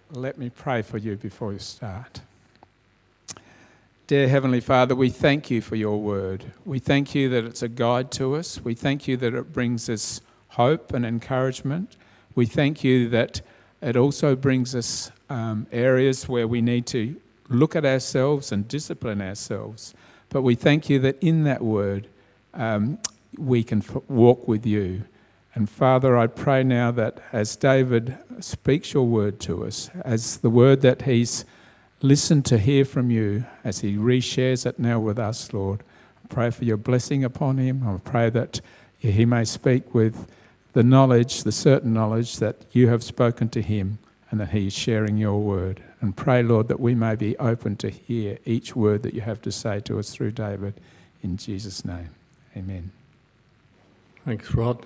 let me pray for you before you start. Dear Heavenly Father, we thank you for your word. We thank you that it's a guide to us. We thank you that it brings us hope and encouragement. We thank you that it also brings us areas where we need to look at ourselves and discipline ourselves. But we thank you that in that word we can walk with you. And Father, I pray now that as David speaks your word to us, as the word that he's listened to hear from you, as he reshares it now with us, Lord, I pray for your blessing upon him. I pray that he may speak with the knowledge, the certain knowledge that you have spoken to him and that he is sharing your word. And pray, Lord, that we may be open to hear each word that you have to say to us through David. In Jesus' name, amen. Thanks, Rod.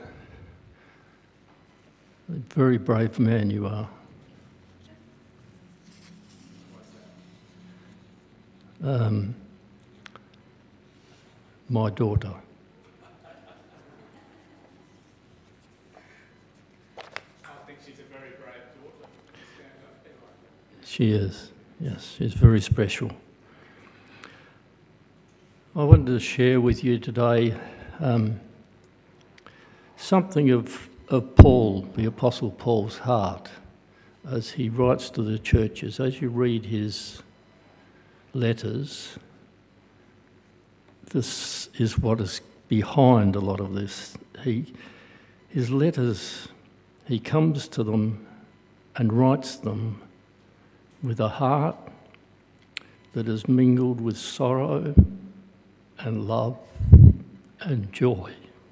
A very brave man you are. My daughter. I think she's a very brave daughter. She is, yes, she's very special. I wanted to share with you today something of Paul, the Apostle Paul's heart, as he writes to the churches. As you read his letters, this is what is behind a lot of this. His letters, he comes to them and writes them with a heart that is mingled with sorrow and love and joy.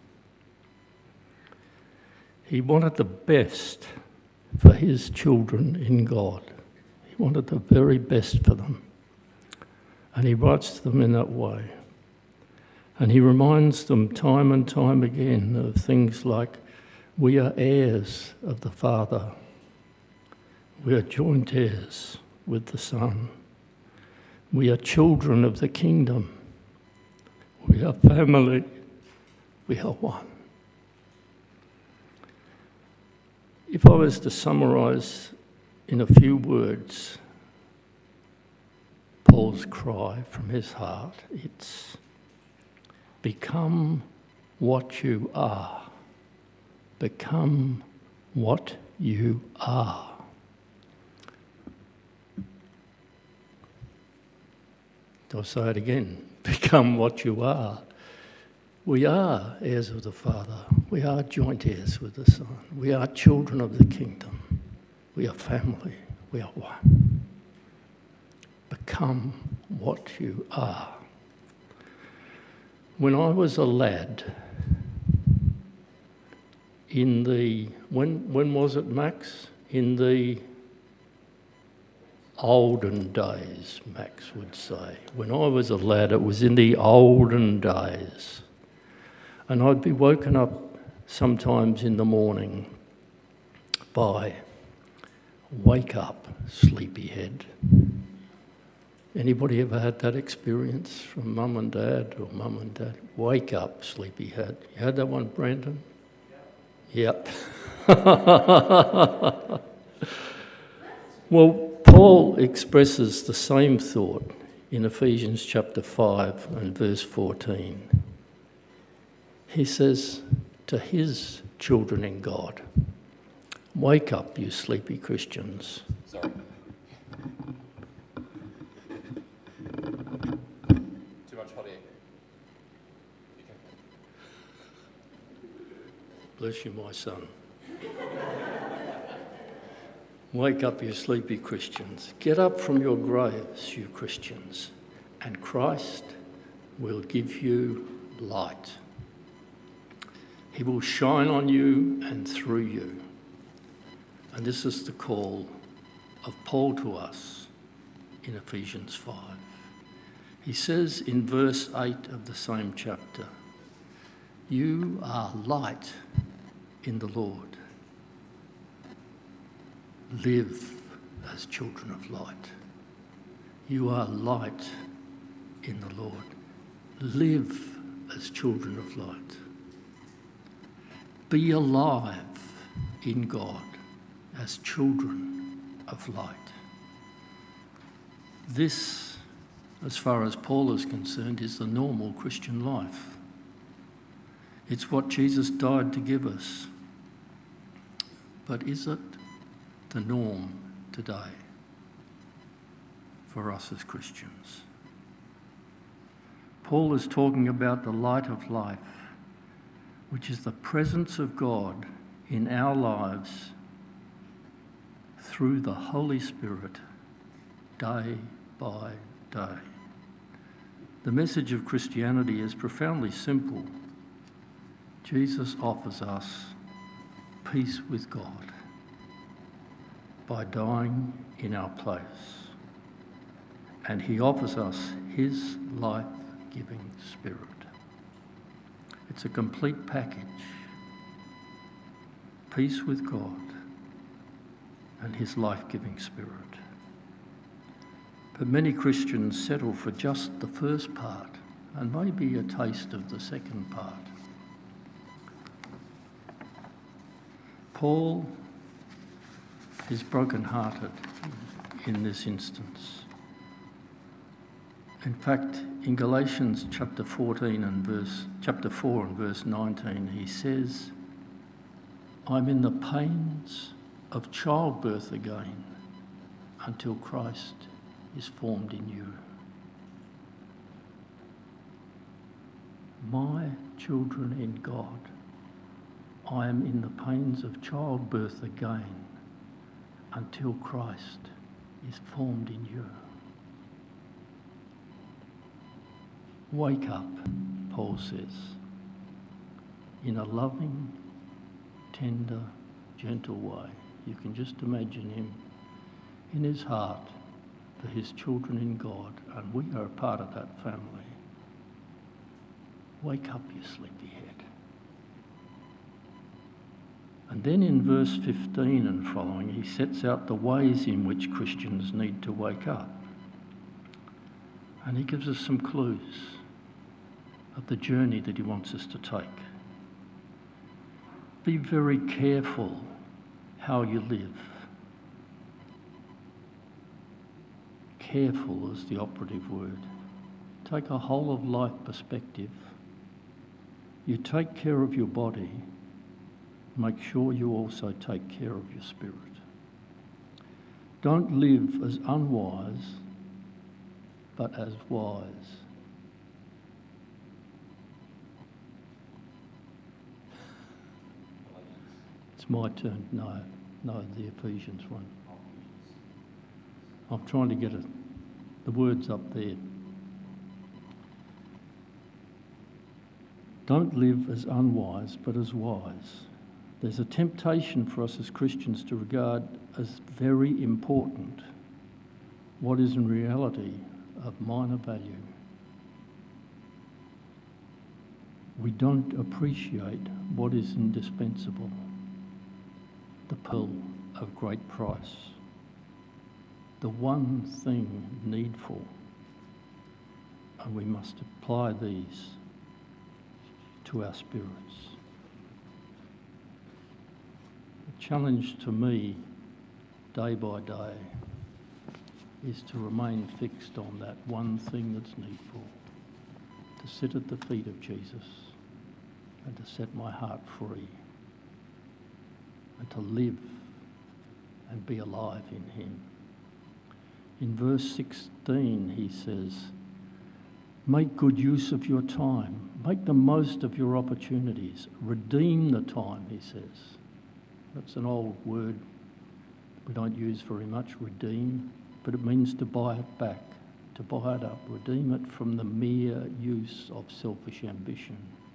He wanted the best for his children in God. He wanted the very best for them. And he writes to them in that way. And he reminds them time and time again of things like, we are heirs of the Father. We are joint heirs with the Son. We are children of the kingdom. We are family. We are one. If I was to summarise in a few words Paul's cry from his heart, it's become what you are. Become what you are. I'll say it again. Become what you are. We are heirs of the Father. We are joint heirs with the Son. We are children of the kingdom. We are family. We are one. Become what you are. When I was a lad, in the, when was it, Max? In the olden days, Max would say. When I was a lad, it was in the olden days. And I'd be woken up sometimes in the morning by, wake up, sleepyhead. Anybody ever had that experience from mum and dad or mum and dad? Wake up, sleepyhead. You had that one, Brandon? Yep. Well, Paul expresses the same thought in Ephesians chapter 5 and verse 14. He says to his children in God, wake up, you sleepy Christians. Sorry. Too much hot air. Bless you, my son. Wake up, you sleepy Christians. Get up from your graves, you Christians, and Christ will give you light. He will shine on you and through you. And this is the call of Paul to us in Ephesians 5. He says in verse 8 of the same chapter, you are light in the Lord. Live as children of light. You are light in the Lord. Live as children of light. Be alive in God as children of light. This, as far as Paul is concerned, is the normal Christian life. It's what Jesus died to give us. But is it the norm today for us as Christians? Paul is talking about the light of life, which is the presence of God in our lives through the Holy Spirit, day by day. The message of Christianity is profoundly simple. Jesus offers us peace with God by dying in our place. And he offers us his life-giving Spirit. It's a complete package. Peace with God and his life-giving Spirit. But many Christians settle for just the first part and maybe a taste of the second part. Paul is broken-hearted in this instance. In fact, in Galatians chapter 4 and verse 19, he says, I'm in the pains of childbirth again until Christ is formed in you. My children in God, I am in the pains of childbirth again until Christ is formed in you. Wake up, Paul says, in a loving, tender, gentle way. You can just imagine him in his heart for his children in God, and we are a part of that family. Wake up, you sleepyhead. And then in verse 15 and following, he sets out the ways in which Christians need to wake up. And he gives us some clues of the journey that he wants us to take. Be very careful how you live. Careful is the operative word. Take a whole of life perspective. You take care of your body, make sure you also take care of your spirit. Don't live as unwise, but as wise. It's my turn. No, the Ephesians one. I'm trying to get the words up there. Don't live as unwise, but as wise. There's a temptation for us as Christians to regard as very important what is in reality of minor value. We don't appreciate what is indispensable, the pearl of great price, the one thing needful, and we must apply these to our spirits. The challenge to me, day by day, is to remain fixed on that one thing that's needful, to sit at the feet of Jesus and to set my heart free and to live and be alive in him. In verse 16 he says, make good use of your time. Make the most of your opportunities. Redeem the time, he says. That's an old word we don't use very much, redeem, but it means to buy it back, to buy it up, redeem it from the mere use of selfish ambition.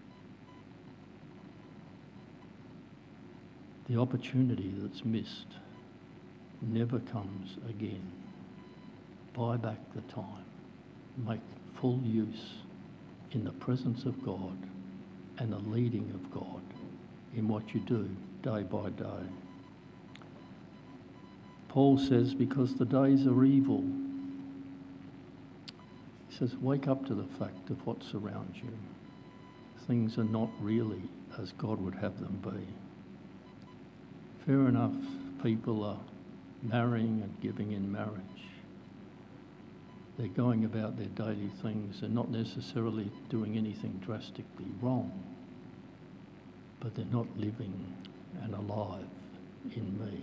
The opportunity that's missed never comes again. Buy back the time. Make full use in the presence of God and the leading of God in what you do day by day. Paul says, because the days are evil, he says, wake up to the fact of what surrounds you. Things are not really as God would have them be. Fair enough, people are marrying and giving in marriage. They're going about their daily things and not necessarily doing anything drastically wrong, but they're not living and alive in me.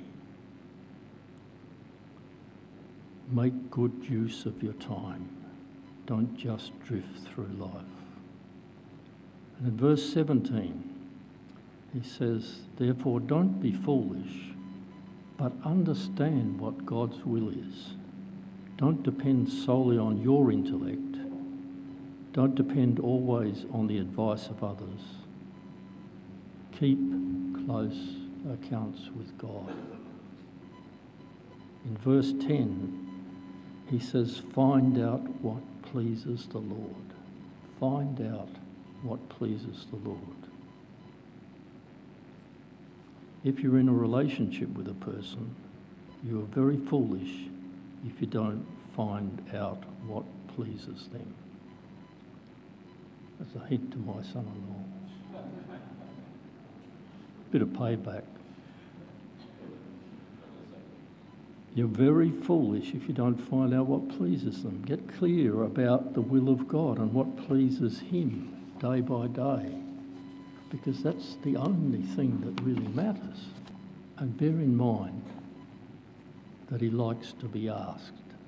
Make good use of your time. Don't just drift through life. And in verse 17, he says, therefore don't be foolish, but understand what God's will is. Don't depend solely on your intellect. Don't depend always on the advice of others. Keep close accounts with God. In verse 10, he says, find out what pleases the Lord. Find out what pleases the Lord. If you're in a relationship with a person, you are very foolish if you don't find out what pleases them. That's a hint to my son-in-law. Bit of payback. You're very foolish if you don't find out what pleases them. Get clear about the will of God and what pleases him day by day, because that's the only thing that really matters. And bear in mind that he likes to be asked.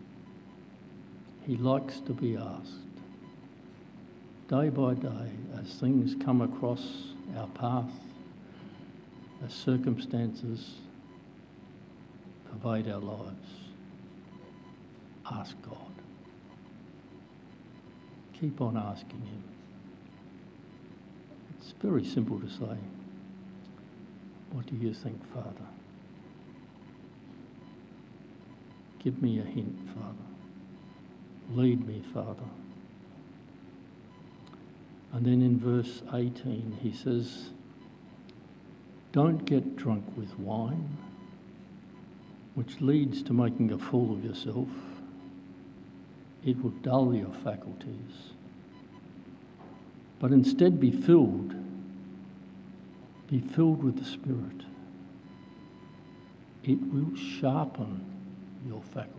He likes to be asked. Day by day, as things come across our path, as circumstances pervade our lives, ask God. Keep on asking him. It's very simple to say, what do you think, Father? Give me a hint, Father. Lead me, Father. And then in verse 18 he says, don't get drunk with wine, which leads to making a fool of yourself. It will dull your faculties. But instead be filled with the Spirit. It will sharpen your faculties.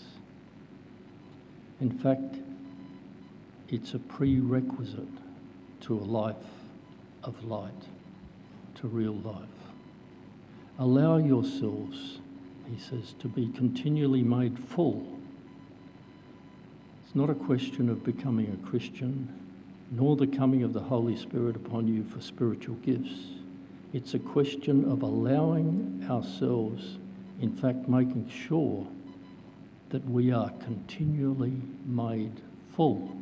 In fact, it's a prerequisite to a life of light, to real life. Allow yourselves, he says, to be continually made full. It's not a question of becoming a Christian, nor the coming of the Holy Spirit upon you for spiritual gifts. It's a question of allowing ourselves, in fact, making sure that we are continually made full.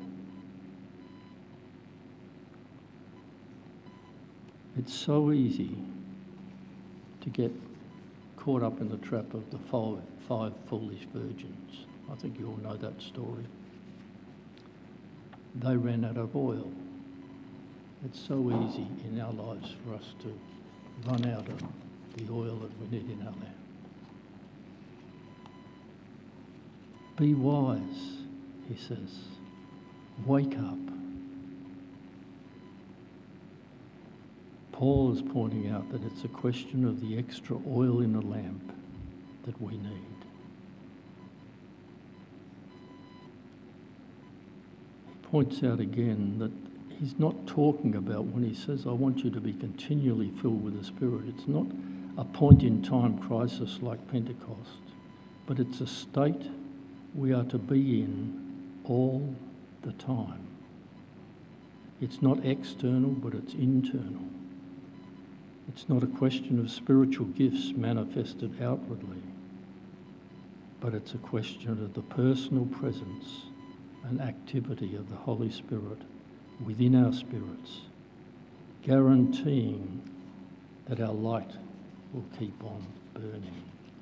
It's so easy to get caught up in the trap of the five foolish virgins. I think you all know that story. They ran out of oil. It's so easy in our lives for us to run out of the oil that we need in our lamp. Be wise, he says. Wake up. Paul is pointing out that it's a question of the extra oil in the lamp that we need. He points out again that he's not talking about when he says, I want you to be continually filled with the Spirit. It's not a point-in-time crisis like Pentecost, but it's a state we are to be in all the time. It's not external, but it's internal. It's not a question of spiritual gifts manifested outwardly, but it's a question of the personal presence and activity of the Holy Spirit within our spirits, guaranteeing that our light will keep on burning.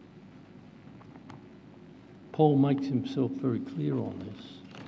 Paul makes himself very clear on this.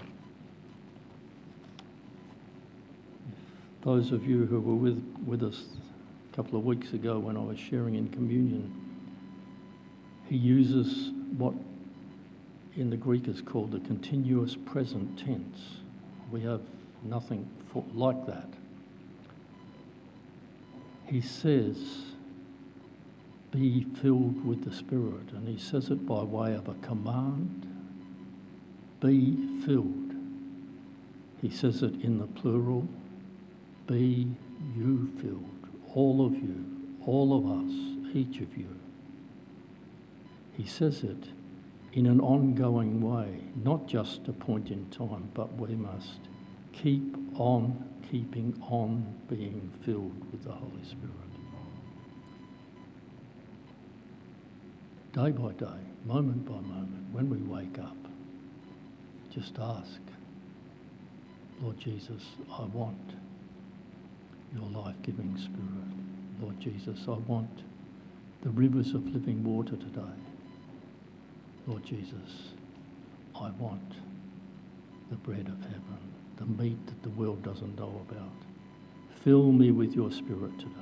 Those of you who were with us a couple of weeks ago when I was sharing in communion, he uses what in the Greek is called the continuous present tense. We have nothing like that. He says, be filled with the Spirit. And he says it by way of a command. Be filled. He says it in the plural. Be you filled. All of you, all of us, each of you. He says it in an ongoing way, not just a point in time, but we must keep on keeping on being filled with the Holy Spirit. Day by day, moment by moment, when we wake up, just ask, Lord Jesus, I want your life-giving Spirit. Lord Jesus, I want the rivers of living water today. Lord Jesus, I want the bread of heaven, the meat that the world doesn't know about. Fill me with your Spirit today.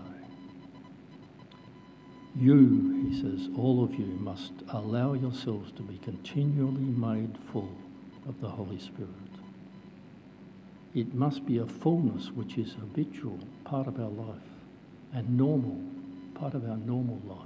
You, he says, all of you must allow yourselves to be continually made full of the Holy Spirit. It must be a fullness which is habitual, part of our life, and normal, part of our normal life.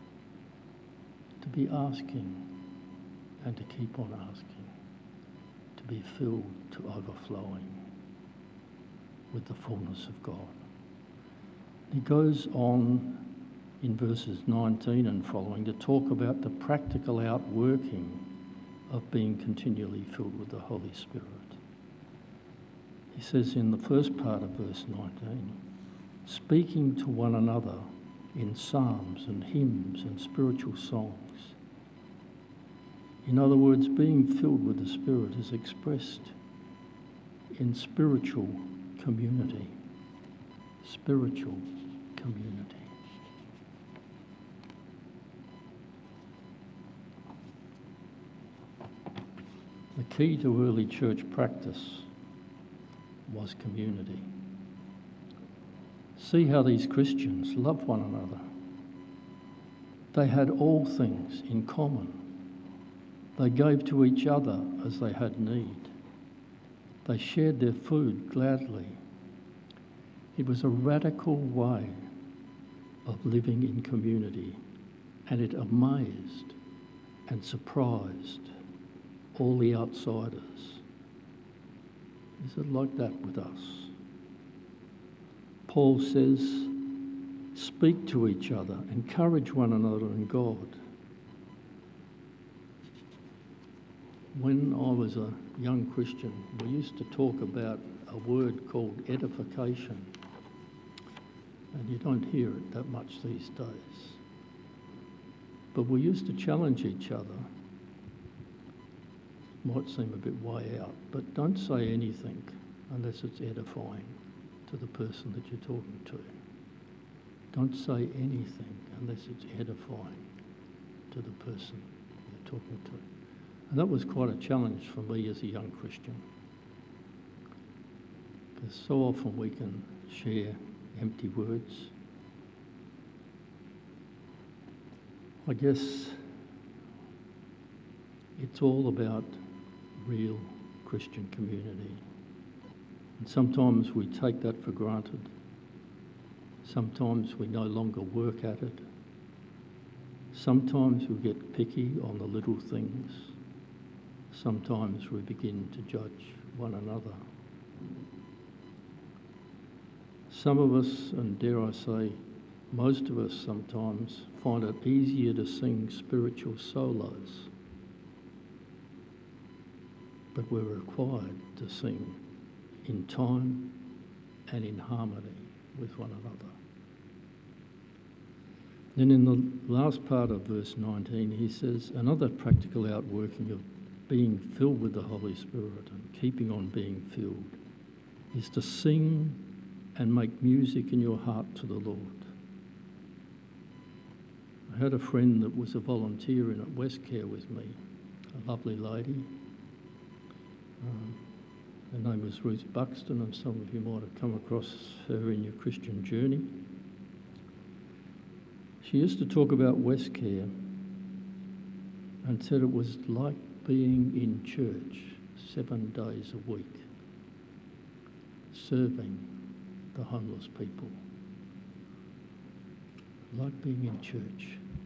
To be asking and to keep on asking, to be filled to overflowing with the fullness of God. He goes on in verses 19 and following to talk about the practical outworking of being continually filled with the Holy Spirit. He says in the first part of verse 19, speaking to one another in psalms and hymns and spiritual songs. In other words, being filled with the Spirit is expressed in spiritual community. Spiritual community. The key to early church practice was community. See how these Christians loved one another. They had all things in common. They gave to each other as they had need. They shared their food gladly. It was a radical way of living in community, and it amazed and surprised all the outsiders. Is it like that with us? Paul says, speak to each other, encourage one another in God. When I was a young Christian, we used to talk about a word called edification, and you don't hear it that much these days. But we used to challenge each other. Might seem a bit way out, but don't say anything unless it's edifying to the person that you're talking to. Don't say anything unless it's edifying to the person you're talking to. And that was quite a challenge for me as a young Christian, because so often we can share empty words. I guess it's all about real Christian community. And sometimes we take that for granted. Sometimes we no longer work at it. Sometimes we get picky on the little things. Sometimes we begin to judge one another. Some of us, and dare I say, most of us sometimes find it easier to sing spiritual solos, but we're required to sing in time and in harmony with one another. Then in the last part of verse 19, he says, another practical outworking of being filled with the Holy Spirit and keeping on being filled is to sing and make music in your heart to the Lord. I had a friend that was a volunteer in at Westcare with me, a lovely lady. Her name was Ruth Buxton, and some of you might have come across her in your Christian journey. She used to talk about Westcare and said it was like being in church 7 days a week, serving the homeless people. Like being in church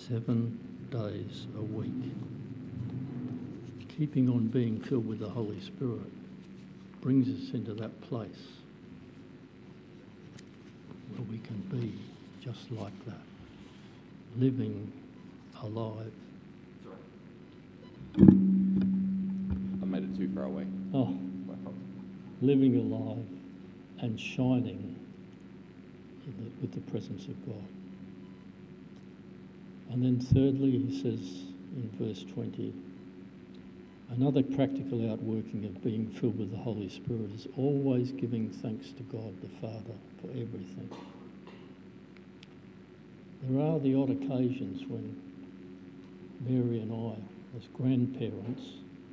7 days a week. Keeping on being filled with the Holy Spirit brings us into that place where we can be just like that, living alive. Sorry. I made it too far away. Oh, living alive and shining with the presence of God. And then thirdly, he says in verse 20, another practical outworking of being filled with the Holy Spirit is always giving thanks to God the Father for everything. There are the odd occasions when Mary and I, as grandparents,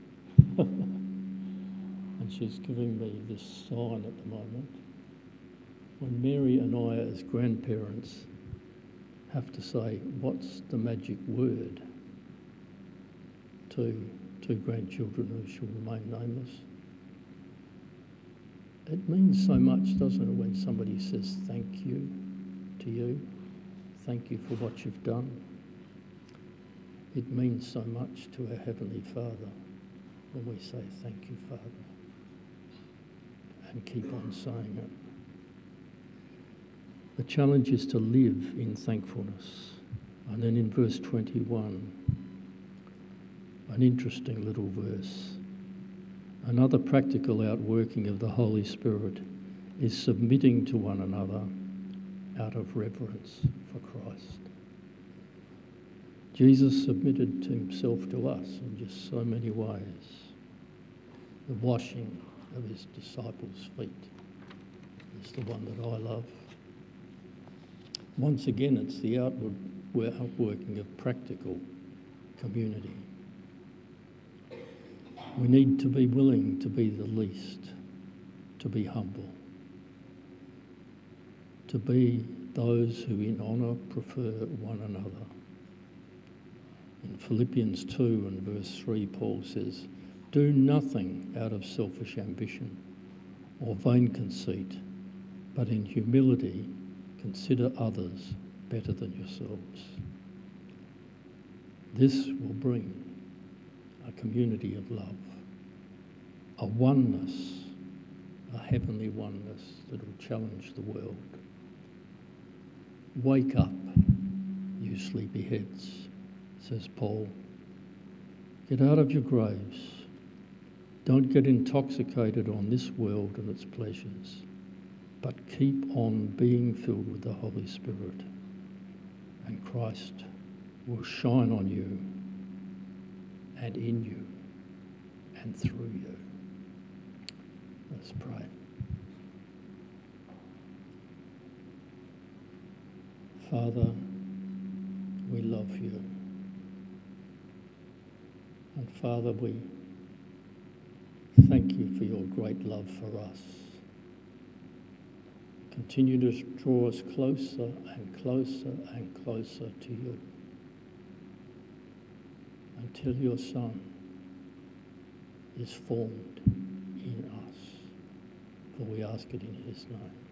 and she's giving me this sign at the moment, when Mary and I as grandparents have to say, what's the magic word to two grandchildren who shall remain nameless? It means so much, doesn't it, when somebody says thank you to you, thank you for what you've done. It means so much to our Heavenly Father when we say thank you, Father, and keep on saying it. The challenge is to live in thankfulness. And then in verse 21, an interesting little verse. Another practical outworking of the Holy Spirit is submitting to one another out of reverence for Christ. Jesus submitted to himself to us in just so many ways. The washing of his disciples' feet is the one that I love. Once again, it's the outworking of practical community. We need to be willing to be the least, to be humble, to be those who in honour prefer one another. In Philippians 2 and verse 3, Paul says, do nothing out of selfish ambition or vain conceit, but in humility consider others better than yourselves. This will bring a community of love, a oneness, a heavenly oneness that will challenge the world. Wake up, you sleepy heads, says Paul. Get out of your graves. Don't get intoxicated on this world and its pleasures, but keep on being filled with the Holy Spirit, and Christ will shine on you and in you and through you. Let's pray. Father, we love you. And Father, we thank you for your great love for us. Continue to draw us closer and closer and closer to you until your Son is formed in us. For we ask it in his name.